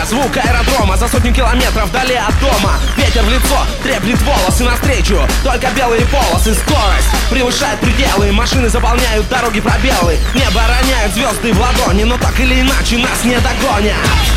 звук аэродрома за сотню километров вдали от дома. Ветер в лицо треплет волосы навстречу, только белые полосы. Скорость превышает пределы, машины заполняют дороги пробелы. Небо роняют звезды в ладони, но так или иначе нас не догонят.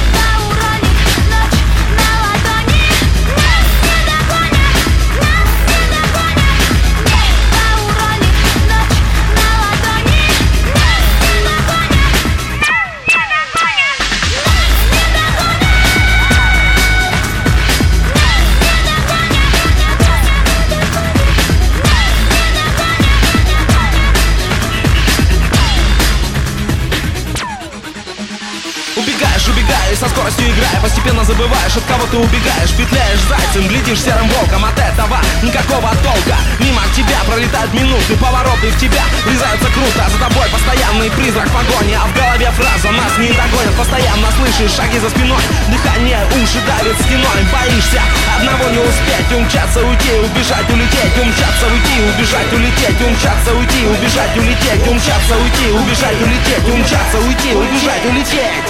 Убегаешь, со скоростью играя, постепенно забываешь, от кого ты убегаешь. Петляешь зайцем, глядишь серым волком, от этого никакого толка. Мимо тебя пролетают минуты, повороты в тебя врезаются круто. За тобой постоянный призрак погони, а в голове фраза: нас не догонят. Постоянно слышишь шаги за спиной, дыхание уши давит стеной. Боишься одного не успеть, умчаться, уйти, убежать, улететь. Умчаться, уйти, убежать, улететь. Умчаться, уйти, убежать, улететь. Умчаться, уйти, убежать, улететь. Умчаться, уйти, убежать, улететь.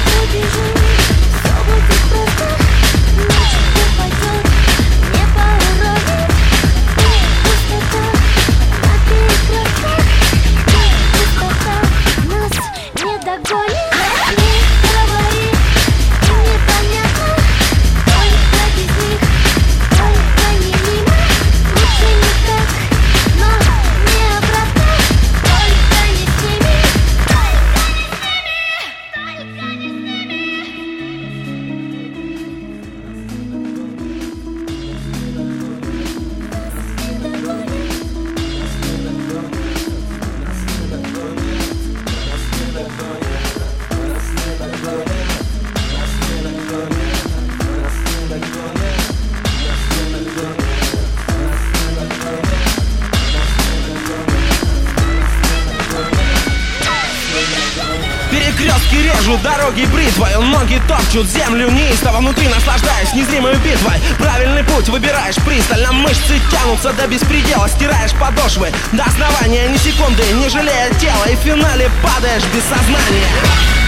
Перекрестки режут, дороги бритвой, ноги топчут землю неистово, внутри наслаждаясь незримой битвой. Правильный путь выбираешь пристально, мышцы тянутся до беспредела. Стираешь подошвы до основания, ни секунды не жалея тела, и в финале падаешь без сознания.